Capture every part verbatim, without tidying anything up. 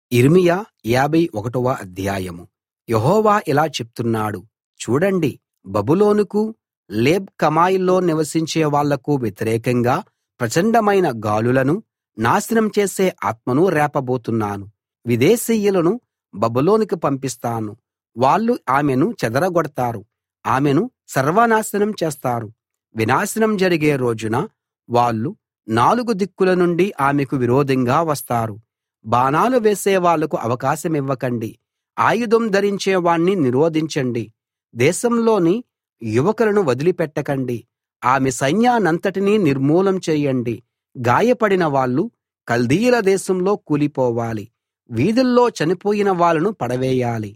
యిర్మీయా యాభై ఒకటవ అధ్యాయం. యెహోవా ఇలా చెప్తున్నాడు, చూడండి, బబులోనుకు, లేబ్ కమాయిలో నివసించే వాళ్లకు వ్యతిరేకంగా ప్రచండమైన గాలులను, నాశనం చేసే ఆత్మను రేపబోతున్నాను. విదేశీయులను బబులోనుకు పంపిస్తాను. వాళ్ళు ఆమెను చెదరగొడతారు, ఆమెను సర్వనాశనం చేస్తారు. వినాశనం జరిగే రోజున వాళ్ళు నాలుగు దిక్కుల నుండి ఆమెకు విరోధంగా వస్తారు. బాణాలు వేసే వాళ్లకు అవకాశమివ్వకండి. ఆయుధం ధరించే వాణ్ణి నిరోధించండి. దేశంలోని యువకులను వదిలిపెట్టకండి. ఆమె సైన్యాన్నంతటినీ నిర్మూలం చేయండి. గాయపడిన వాళ్ళు కల్దీయుల దేశంలో కూలిపోవాలి. వీధుల్లో చనిపోయిన వాళ్ళను పడవేయాలి.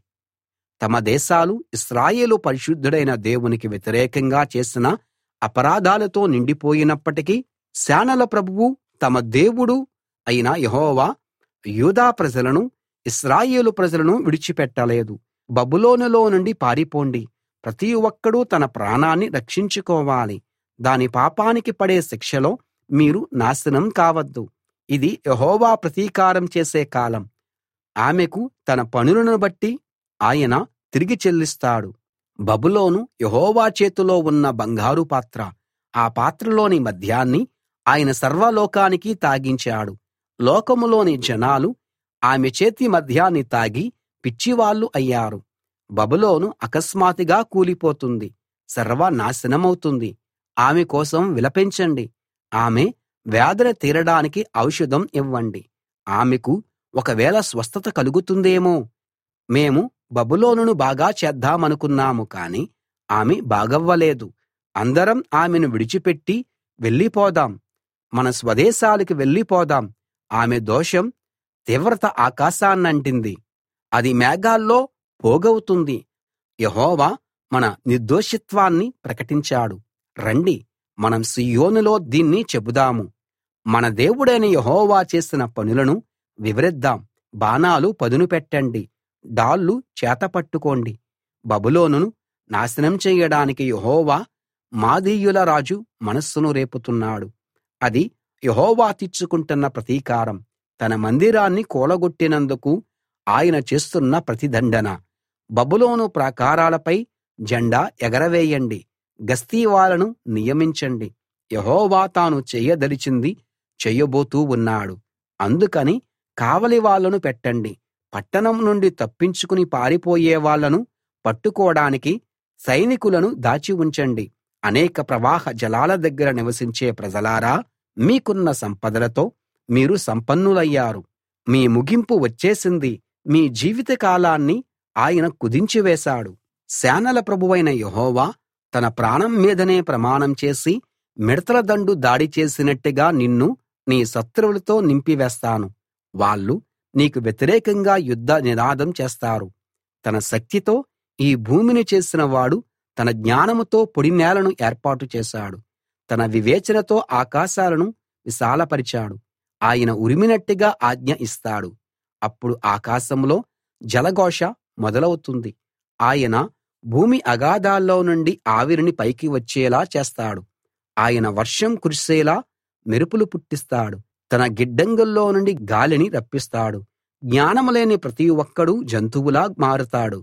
తమ దేశాలు ఇశ్రాయేలు పరిశుద్ధుడైన దేవునికి వ్యతిరేకంగా చేసిన అపరాధాలతో నిండిపోయినప్పటికీ, సేనల ప్రభువు తమ దేవుడు అయిన యెహోవా యూదా ప్రజలను, ఇశ్రాయేలు ప్రజలను విడిచిపెట్టలేదు. బబులోనులో నుండి పారిపోండి. ప్రతి ఒక్కడూ తన ప్రాణాన్ని రక్షించుకోవాలి. దాని పాపానికి పడే శిక్షలో మీరు నాశనం కావద్దు. ఇది యెహోవా ప్రతీకారం చేసే కాలం. ఆమెకు తన పనులను బట్టి ఆయన తిరిగి చెల్లిస్తాడు. బబులోను యెహోవా చేతిలో ఉన్న బంగారు పాత్ర. ఆ పాత్రలోని మద్యాన్ని ఆయన సర్వలోకానికి తాగించాడు. లోకంలోని జనాలు ఆమె చేతి మద్యాన్ని తాగి పిచ్చివాళ్ళు అయ్యారు. బబులోను అకస్మాత్తుగా కూలిపోతుంది, సర్వనాశనమవుతుంది. ఆమె కోసం విలపించండి. ఆమె వేదన తీరడానికి ఔషధం ఇవ్వండి. ఆమెకు ఒకవేళ స్వస్థత కలుగుతుందేమో. మేము బబులోనును బాగా చేద్దామనుకున్నాము కానీ ఆమె బాగవ్వలేదు. అందరం ఆమెను విడిచిపెట్టి వెళ్ళిపోదాం, మన స్వదేశాలకు వెళ్ళిపోదాం. ఆమె దోషం తీవ్రత ఆకాశాన్నంటింది, అది మేఘాల్లో పోగవుతుంది. యెహోవా మన నిర్దోషిత్వాన్ని ప్రకటించాడు. రండి, మనం సీయోనులో దీన్ని చెబుదాము. మన దేవుడైన యెహోవా చేసిన పనులను వివరిద్దాం. బాణాలు పదును పెట్టండి, డాళ్లు చేతపట్టుకోండి. బబులోనును నాశనం చెయ్యడానికి యెహోవా మాదీయుల రాజు మనస్సును రేపుతున్నాడు. అది యెహోవా తీర్చుకుంటున్న ప్రతీకారం. తన మందిరాన్ని కూలగొట్టినందుకు ఆయన చేస్తున్న ప్రతిదండన. బబులోను ప్రాకారాలపై జెండా ఎగరవేయండి, గస్తీవాళ్ళను నియమించండి. యెహోవా తాను చేయదలిచింది చేయబోతూ ఉన్నాడు. అందుకని కావలి వాళ్ళను పెట్టండి. పట్టణం నుండి తప్పించుకుని పారిపోయే వాళ్ళను పట్టుకోడానికి సైనికులను దాచి ఉంచండి. అనేక ప్రవాహ జలాల దగ్గర నివసించే ప్రజలారా, మీకున్న సంపదలతో మీరు సంపన్నులయ్యారు. మీ ముగింపు వచ్చేసింది. మీ జీవిత కాలాన్ని ఆయన కుదించివేశాడు. సేనల ప్రభువైన యెహోవా తన ప్రాణం మీదనే ప్రమాణం చేసి, మిడతల దండు దాడి చేసినట్టుగా నిన్ను నీ శత్రువులతో నింపివేస్తాను. వాళ్ళు నీకు వ్యతిరేకంగా యుద్ధ నినాదం చేస్తారు. తన శక్తితో ఈ భూమిని చేసిన వాడు తన జ్ఞానంతో పొడినేలను ఏర్పాటు చేశాడు. తన వివేచనతో ఆకాశాలను విశాలపరిచాడు. ఆయన ఉరిమినట్టుగా ఆజ్ఞ ఇస్తాడు. అప్పుడు ఆకాశంలో జలఘోష మొదలవుతుంది. ఆయన భూమి అగాధాల్లో నుండి ఆవిరిని పైకి వచ్చేలా చేస్తాడు. ఆయన వర్షం కురిసేలా మెరుపులు పుట్టిస్తాడు. తన గిడ్డంగుల్లో నుండి గాలిని రప్పిస్తాడు. జ్ఞానం లేని ప్రతి ఒక్కడూ జంతువులా మారుతాడు.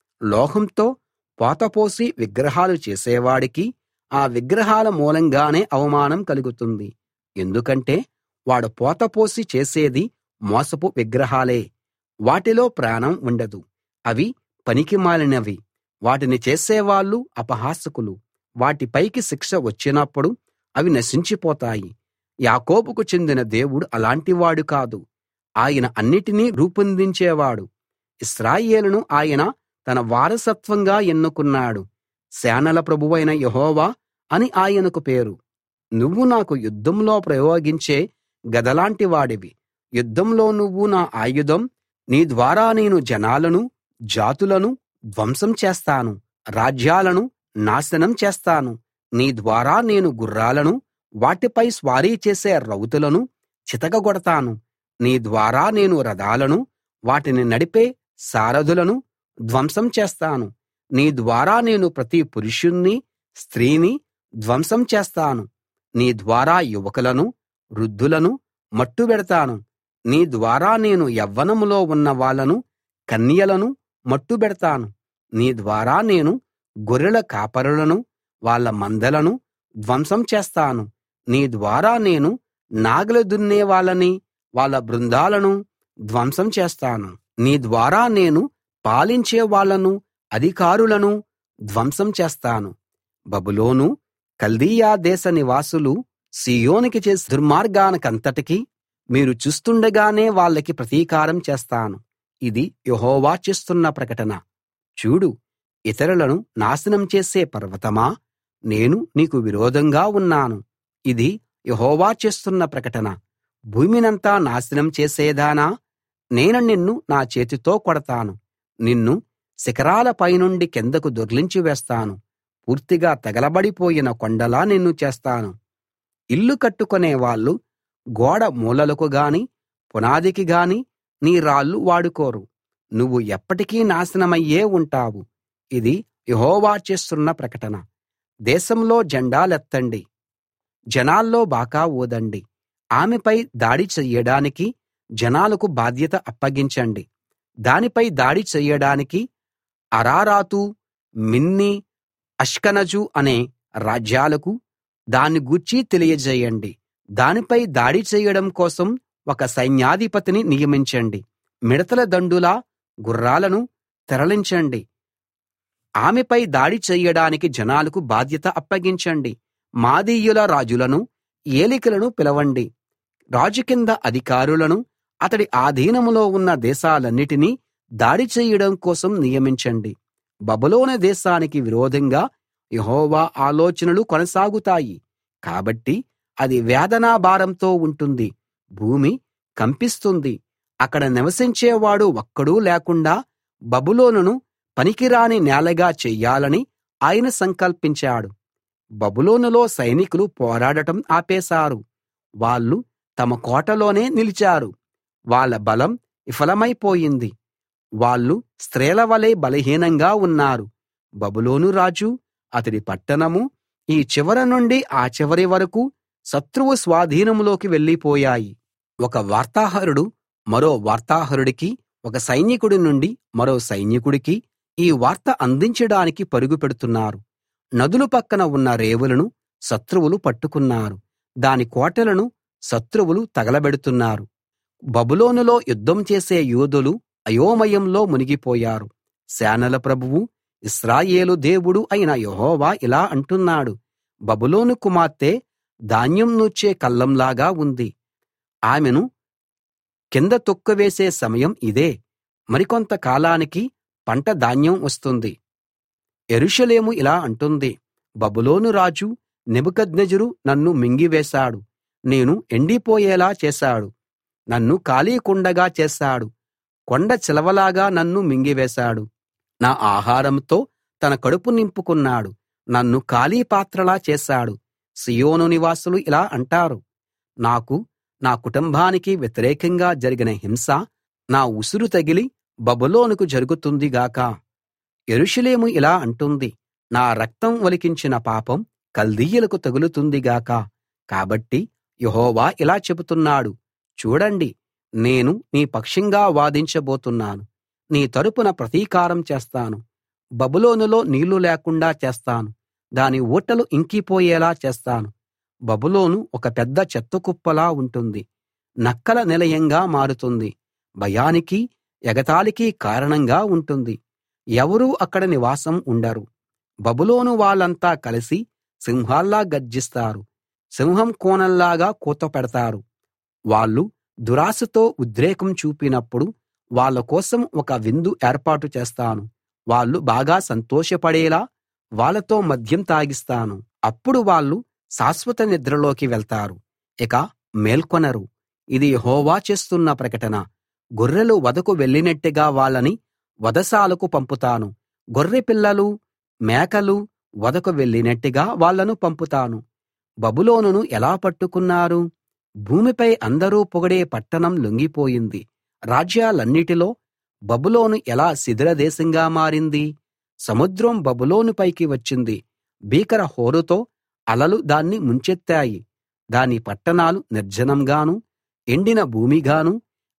లోహంతో పోతపోసి విగ్రహాలు చేసేవాడికి ఆ విగ్రహాల మూలంగానే అవమానం కలుగుతుంది. ఎందుకంటే వాడు పోతపోసి చేసేది మోసపు విగ్రహాలే. వాటిలో ప్రాణం ఉండదు, అవి పనికిమాలినవి. వాటిని చేసేవాళ్ళు అపహాసకులు. వాటి పైకి శిక్ష వచ్చినప్పుడు అవి నశించిపోతాయి. యాకోబుకు చెందిన దేవుడు అలాంటివాడు కాదు. ఆయన అన్నిటినీ రూపొందించేవాడు. ఇశ్రాయేలును ఆయన తన వారసత్వంగా ఎన్నుకున్నాడు. సేనల ప్రభువైన యెహోవా అని ఆయనకు పేరు. నువ్వు నాకు యుద్ధంలో ప్రయోగించే గదలాంటి వాడివి. యుద్ధంలో నువ్వు నా ఆయుధం. నీ ద్వారా నేను జనాలను, జాతులను ధ్వంసం చేస్తాను, రాజ్యాలను నాశనం చేస్తాను. నీ ద్వారా నేను గుర్రాలను, వాటిపై స్వారీ చేసే రౌతులను చితకగొడతాను. నీ ద్వారా నేను రథాలను, వాటిని నడిపే సారథులను ధ్వంసం చేస్తాను. నీ ద్వారా నేను ప్రతి పురుషుణ్ణి, స్త్రీని ధ్వంసం చేస్తాను. నీ ద్వారా యువకులను, వృద్ధులను మట్టుబెడతాను. నీ ద్వారా నేను యవ్వనంలో ఉన్న వాళ్ళను కన్యలను మట్టుబెడతాను. నీ ద్వారా నేను గొర్రెల కాపరులను వాళ్ళ మందలను ధ్వంసం చేస్తాను. నీ ద్వారా నేను నాగలి దున్నే వాళ్ళని వాళ్ళ బృందాలను ధ్వంసం చేస్తాను. నీ ద్వారా నేను పాలించే వాళ్ళను అధికారులను ధ్వంసం చేస్తాను. బబులోను కల్దీయ దేశ నివాసులు సీయోనుకి చేసే దుర్మార్గానికంతటికీ మీరు చూస్తుండగానే వాళ్ళకి ప్రతీకారం చేస్తాను. ఇది యెహోవా చేస్తున్న ప్రకటన. చూడు, ఇతరులను నాశనం చేసే పర్వతమా, నేను నీకు విరోధంగా ఉన్నాను. ఇది యెహోవా చేస్తున్న ప్రకటన. భూమినంతా నాశనం చేసేదానా, నేను నిన్ను నా చేతితో కొడతాను. నిన్ను శిఖరాల పైనుండి కిందకు దొర్లించి వేస్తాను. పూర్తిగా తగలబడిపోయిన కొండలా నిన్ను చేస్తాను. ఇల్లు కట్టుకునే వాళ్ళు గోడ మూలలకు గాని పునాదికి గాని నీ రాళ్ళు వాడుకోరు. నువ్వు ఎప్పటికీ నాశనమయ్యే ఉంటావు. ఇది యెహోవా చేస్తున్న ప్రకటన. దేశంలో జెండాలెత్తండి, జనాల్లో బాకా ఊదండి. ఆమెపై దాడి చెయ్యడానికి జనాలకు బాధ్యత అప్పగించండి. దానిపై దాడి చెయ్యడానికి అరారాతు, మిన్నీ, అష్కనజు అనే రాజ్యాలకు దాన్ని గూర్చి తెలియజేయండి. దానిపై దాడి చెయ్యడం కోసం ఒక సైన్యాధిపతిని నియమించండి. మిడతల దండులా గుర్రాలను తరలించండి. ఆమెపై దాడి చెయ్యడానికి జనాలకు బాధ్యత అప్పగించండి. మాదీయుల రాజులను, ఏలికలను పిలవండి. రాజు కింద అధికారులను, అతడి ఆధీనంలో ఉన్న దేశాలన్నిటినీ దాడి చెయ్యడం కోసం నియమించండి. బబులోను దేశానికి విరోధంగా యెహోవా ఆలోచనలు కొనసాగుతాయి. కాబట్టి అది వేదనా భారంతో ఉంటుంది. భూమి కంపిస్తుంది. అక్కడ నివసించేవాడు ఒక్కడూ లేకుండా బబులోనును పనికిరాని నేలగా చెయ్యాలని ఆయన సంకల్పించాడు. బబులోనులో సైనికులు పోరాడటం ఆపేశారు. వాళ్ళు తమ కోటలోనే నిలిచారు. వాళ్ళ బలం విఫలమైపోయింది. వాళ్ళు స్త్రీల వలె బలహీనంగా ఉన్నారు. బబులోను రాజు, అతడి పట్టణము ఈ చివర నుండి ఆ చివరి వరకు శత్రువు స్వాధీనంలోకి వెళ్ళిపోయాయి. ఒక వార్తాహరుడు మరో వార్తాహరుడికి, ఒక సైనికుడి నుండి మరో సైనికుడికి ఈ వార్త అందించడానికి పరుగు పెడుతున్నారు. నదుల పక్కన ఉన్న రేవులను శత్రువులు పట్టుకున్నారు. దాని కోటలను శత్రువులు తగలబెడుతున్నారు. బబులోనులో యుద్ధం చేసే యోధులు అయోమయంలో మునిగిపోయారు. సేనల ప్రభువు, ఇశ్రాయేలు దేవుడు అయిన యెహోవా ఇలా అంటున్నాడు: బబులోను కుమార్తె ధాన్యం నూర్చే కళ్ళంలాగా ఉంది. ఆమెను కింద తొక్కివేసే సమయం ఇదే. మరికొంత కాలానికి పంట ధాన్యం వస్తుంది. యెరూషలేము ఇలా అంటుంది: బబులోను రాజు నెబుకద్నెజరు నన్ను మింగివేశాడు. నేను ఎండిపోయేలా చేశాడు. నన్ను ఖాళీ కుండగా చేశాడు. కొండ చిలవలాగా నన్ను మింగివేశాడు. నా ఆహారంతో తన కడుపు నింపుకున్నాడు. నన్ను ఖాళీ పాత్రలా చేశాడు. సీయోను నివాసులు ఇలా అంటారు: నాకు, నా కుటుంబానికి వ్యతిరేకంగా జరిగిన హింస నా ఉసురు తగిలి బబులోనుకు జరుగుతుంది గాక. యెరూషలేము ఇలా అంటుంది: నా రక్తం ఒలికించిన పాపం కల్దీయులకు తగులుతుంది గాక. కాబట్టి యెహోవా ఇలా చెబుతున్నాడు: చూడండి, నేను నీ పక్షంగా వాదించబోతున్నాను. నీ తరపున ప్రతీకారం చేస్తాను. బబులోనులో నీళ్లు లేకుండా చేస్తాను. దాని ఊటలు ఇంకిపోయేలా చేస్తాను. బబులోను ఒక పెద్ద చెత్తకుప్పలా ఉంటుంది. నక్కల నిలయంగా మారుతుంది. భయానికి, ఎగతాళికి కారణంగా ఉంటుంది. ఎవరూ అక్కడ నివాసం ఉండరు. బబులోను వాళ్ళంతా కలిసి సింహాల్లా గర్జిస్తారు. సింహం కూనల్లాగా కూత పెడతారు. వాళ్ళు దురాశతో ఉద్రేకం చూపినప్పుడు వాళ్ళ కోసం ఒక విందు ఏర్పాటు చేస్తాను. వాళ్ళు బాగా సంతోషపడేలా వాళ్ళతో మద్యం తాగిస్తాను. అప్పుడు వాళ్ళు శాశ్వత నిద్రలోకి వెళ్తారు, ఇక మేల్కొనరు. ఇది యెహోవా చేస్తున్న ప్రకటన. గొర్రెలు వధకు వెళ్ళినట్టుగా వాళ్ళని వధశాలకు పంపుతాను. గొర్రె పిల్లలు, మేకలు వధకు వెళ్ళినట్టుగా వాళ్ళను పంపుతాను. బబులోనును ఎలా పట్టుకున్నారు? భూమిపై అందరూ పొగిడే పట్టణం లొంగిపోయింది. రాజ్యాలన్నిటిలో బబులోను ఎలా శిథిల దేశంగా మారింది? సముద్రం బబులోను పైకి వచ్చింది. భీకర హోరుతో అలలు దాన్ని ముంచెత్తాయి. దాని పట్టణాలు నిర్జనంగానూ ఎండిన భూమిగానూ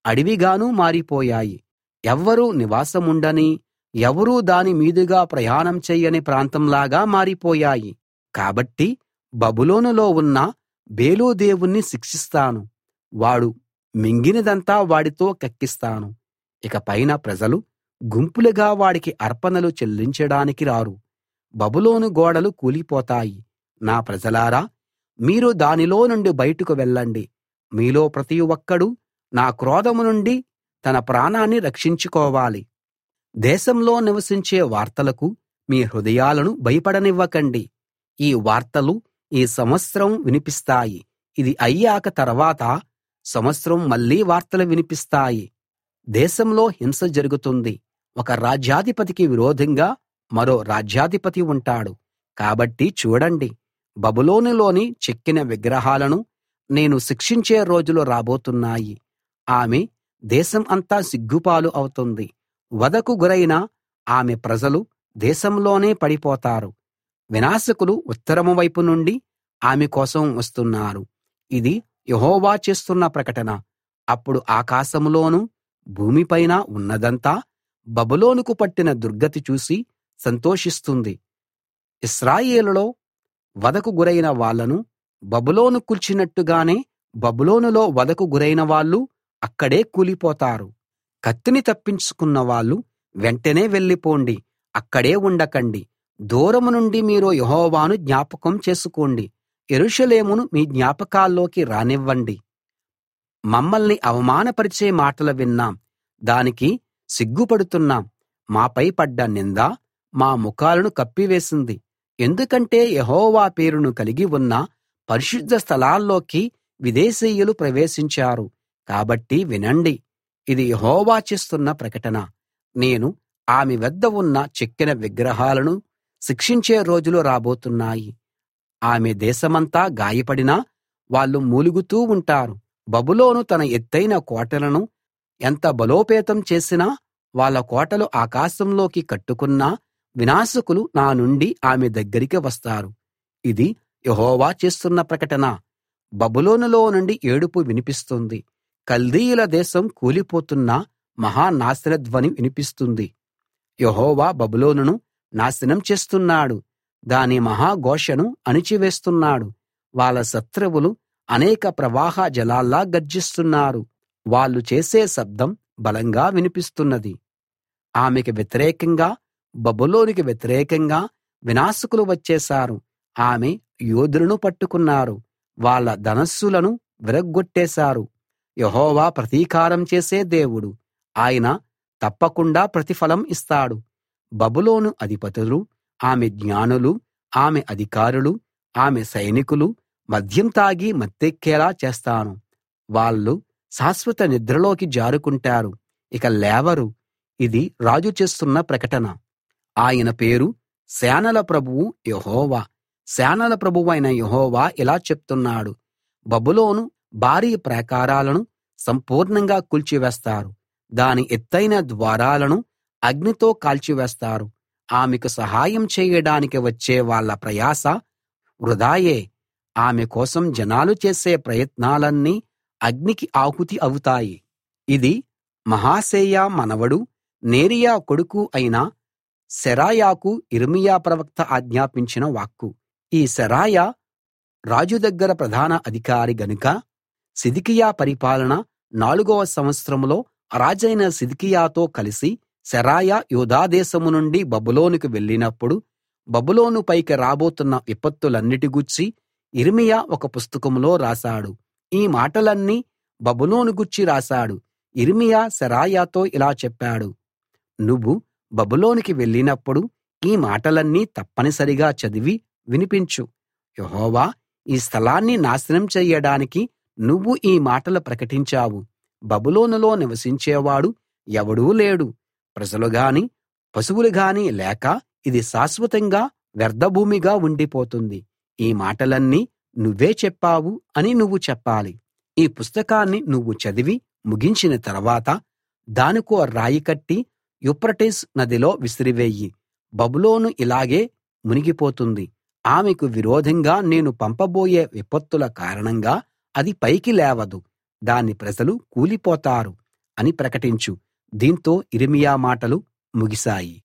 అడవిగాను మారిపోయాయి. ఎవ్వరూ నివాసముండని, ఎవరూ దాని మీదుగా ప్రయాణం చెయ్యని ప్రాంతంలాగా మారిపోయాయి. కాబట్టి బబులోనులో ఉన్న బేలు దేవుణ్ణి శిక్షిస్తాను. వాడు మింగినదంతా వాడితో కక్కిస్తాను. ఇకపైన ప్రజలు గుంపులుగా వాడికి అర్పణలు చెల్లించడానికి రారు. బబులోను గోడలు కూలిపోతాయి. నా ప్రజలారా, మీరు దానిలో నుండి బయటకు వెళ్ళండి. మీలో ప్రతి ఒక్కడూ నా క్రోధం నుండి తన ప్రాణాన్ని రక్షించుకోవాలి. దేశంలో నివసించే వార్తలకు మీ హృదయాలను భయపడనివ్వకండి. ఈ వార్తలు ఈ సంవత్సరం వినిపిస్తాయి. ఇది అయ్యాక తర్వాత సంవత్సరం మళ్ళీ వార్తలు వినిపిస్తాయి. దేశంలో హింస జరుగుతుంది. ఒక రాజ్యాధిపతికి విరోధంగా మరో రాజ్యాధిపతి ఉంటాడు. కాబట్టి చూడండి, బబులోనులోని చెక్కిన విగ్రహాలను నేను శిక్షించే రోజులు రాబోతున్నాయి. ఆమె దేశం అంతా సిగ్గుపాలు అవుతుంది. వధకు గురైన ఆమె ప్రజలు దేశంలోనే పడిపోతారు. వినాశకులు ఉత్తరం వైపు నుండి ఆమె కోసం వస్తున్నారు. ఇది యెహోవా చేస్తున్న ప్రకటన. అప్పుడు ఆకాశంలోనూ భూమిపైన ఉన్నదంతా బబులోనుకు పట్టిన దుర్గతి చూసి సంతోషిస్తుంది. ఇశ్రాయేలులో వధకు గురైన వాళ్ళను బబులోను కూల్చినట్టుగానే బబులోనులో వధకు గురైన వాళ్ళు అక్కడే కూలిపోతారు. కత్తిని తప్పించుకున్న వాళ్ళు వెంటనే వెళ్ళిపోండి, అక్కడే ఉండకండి. దూరం నుండి మీరు యెహోవాను జ్ఞాపకం చేసుకోండి. యెరూషలేమును మీ జ్ఞాపకాల్లోకి రానివ్వండి. మమ్మల్ని అవమానపరిచే మాటలు విన్నాం, దానికి సిగ్గుపడుతున్నాం. మాపై పడ్డ నింద మా ముఖాలను కప్పివేసింది. ఎందుకంటే యెహోవా పేరును కలిగి ఉన్న పరిశుద్ధ స్థలాల్లోకి విదేశీయులు ప్రవేశించారు. కాబట్టి వినండి, ఇది యెహోవా చేస్తున్న ప్రకటన. నేను ఆమె వద్ద ఉన్న చెక్కిన విగ్రహాలను శిక్షించే రోజులు రాబోతున్నాయి. ఆమె దేశమంతా గాయపడినా వాళ్ళు మూలుగుతూ ఉంటారు. బబులోను తన ఎత్తయిన కోటలను ఎంత బలోపేతం చేసినా, వాళ్ళ కోటలు ఆకాశంలోకి కట్టుకున్నా వినాశకులు నా నుండి ఆమె దగ్గరికి వస్తారు. ఇది యెహోవా చేస్తున్న ప్రకటన. బబులోనులో నుండి ఏడుపు వినిపిస్తుంది. కల్దీయుల దేశం కూలిపోతున్న మహా నాశన ధ్వని వినిపిస్తుంది. యెహోవా బబులోనును నాశనం చేస్తున్నాడు. దాని మహా ఘోషను అణిచివేస్తున్నాడు. వాళ్ళ శత్రువులు అనేక ప్రవాహ జలాల్లా గర్జిస్తున్నారు. వాళ్ళు చేసే శబ్దం బలంగా వినిపిస్తున్నది. ఆమెకు వ్యతిరేకంగా, బబులోనుకి వ్యతిరేకంగా వినాశకులు వచ్చేశారు. ఆమె యోధులను పట్టుకున్నారు. వాళ్ళ ధనస్సులను విరగ్గొట్టేశారు. యెహోవా ప్రతీకారం చేసే దేవుడు. ఆయన తప్పకుండా ప్రతిఫలం ఇస్తాడు. బబులోను అధిపతులు, ఆమె జ్ఞానులు, ఆమె అధికారులు, ఆమె సైనికులు మద్యం తాగి మత్తెక్కేలా చేస్తాను. వాళ్ళు శాశ్వత నిద్రలోకి జారుకుంటారు, ఇక లేవరు. ఇది రాజు చేస్తున్న ప్రకటన. ఆయన పేరు సేనల ప్రభువు యెహోవా. సేనల ప్రభువైన యెహోవా ఇలా చెప్తున్నాడు: బబులోను భారీ ప్రాకారాలను సంపూర్ణంగా కూల్చివేస్తారు. దాని ఎత్తయిన ద్వారాలను అగ్నితో కాల్చివేస్తారు. ఆమెకు సహాయం చేయడానికి వచ్చే వాళ్ళ ప్రయాస వృథాయే. ఆమె కోసం జనాలు చేసే ప్రయత్నాలన్నీ అగ్నికి ఆహుతి అవుతాయి. ఇది మహాసేయా మనవడు నేరియా కొడుకు అయిన శెరాయాకు యిర్మీయా ప్రవక్త ఆజ్ఞాపించిన వాక్కు. ఈ శెరాయా రాజు దగ్గర ప్రధాన అధికారి గనుక సిద్కియా పరిపాలన నాలుగవ సంవత్సరంలో రాజైన సిద్కియాతో కలిసి శెరాయా యూదా దేశం నుండి బబులోనుకు వెళ్ళినప్పుడు బబులోను పైకి రాబోతున్న విపత్తులన్నిటి గూర్చి యిర్మీయా ఒక పుస్తకంలో రాశాడు. ఈ మాటలన్నీ బబులోను గూర్చి రాశాడు. యిర్మీయా శెరాయాతో ఇలా చెప్పాడు: నువ్వు బబులోనుకి వెళ్ళినప్పుడు ఈ మాటలన్నీ తప్పనిసరిగా చదివి వినిపించు. యెహోవా ఈ స్థలాన్ని నాశనం చెయ్యడానికి నువ్వు ఈ మాటలు ప్రకటించావు. బబులోనులో నివసించేవాడు ఎవడూ లేడు, ప్రజలు గాని పశువులు గాని లేక ఇది శాశ్వతంగా వ్యర్థభూమిగా ఉండిపోతుంది. ఈ మాటలన్నీ నువ్వే చెప్పావు అని నువ్వు చెప్పాలి. ఈ పుస్తకాన్ని నువ్వు చదివి ముగించిన తర్వాత దానికో రాయి కట్టి యూఫ్రటీసు నదిలో విసిరివెయ్యి. బబులోను ఇలాగే మునిగిపోతుంది. ఆమెకు విరోధంగా నేను పంపబోయే విపత్తుల కారణంగా అది పైకి లేవదు. దాని ప్రజలు కూలిపోతారు. అని ప్రకటించు దీంతో యిర్మీయా మాటలు ముగిశాయి.